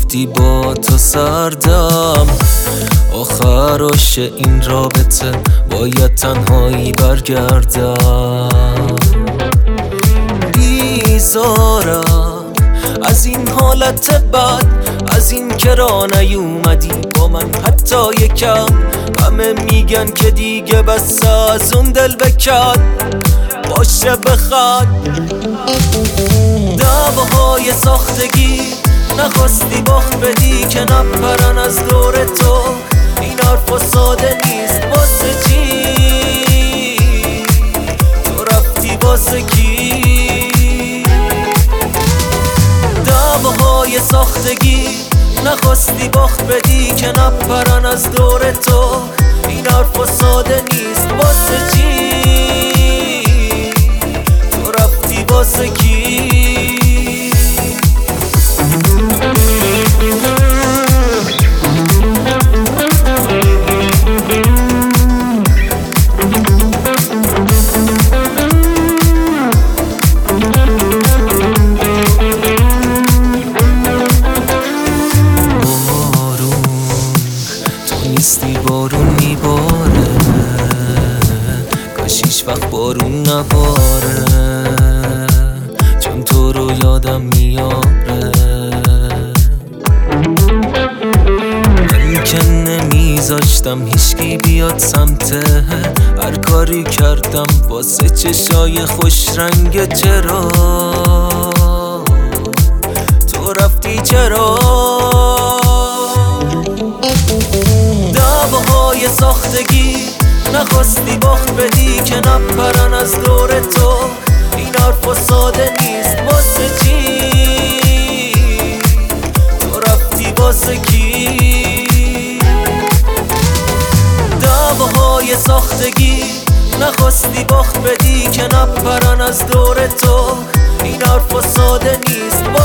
گفتی با تو سردم، آخرش این رابطه باید تنهایی برگردم. بیزارم از این حالت بد، از این که را نیومدی با من حتی یکم. همه میگن که دیگه بس از اون دل بکن باشه بخند. دعواهای ساختگی نخواستی باخت بدی که نپرن از دور تو. این حرفا ساده نیست واسه چی تو رفتی واسه کی؟ دعواهای ساختگی نخواستی باخت بدی که نپرن از دور تو. این حرفا ساده نیست واسه چی تو رفتی واسه کی؟ نیستی بارون میباره، کاش هیچ وقت بارون نباره، چون تو رو یادم میاره. من که نمیذاشتم هیچکی بیاد سمته، هر کاری کردم واسه چشای خوش رنگ. چرا تو رفتی؟ چرا دعواهای ساختگی نخواستی باخت بدی که نپرن از دور تو. این حرفا ساده نیست واسه چی تو رفتی واسه کی؟ دعواهای ساختگی نخواستی باخت بدی که نپرن از دور تو. این حرفا ساده نیست